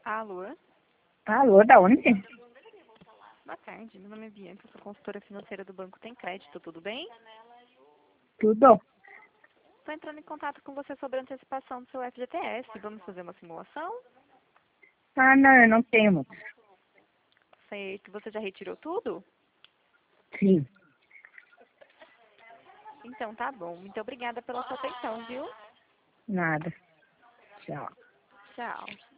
Alô? Alô, da onde? Boa tarde, meu nome é Bianca, sou consultora financeira do Banco Tem Crédito, tudo bem? Tudo? Estou entrando em contato com você sobre a antecipação do seu FGTS. Vamos fazer uma simulação? Ah, não, eu não tenho muito. Sei que você já retirou tudo? Sim, Então tá bom. Muito obrigada pela sua atenção, viu? nada. Tchau. Tchau.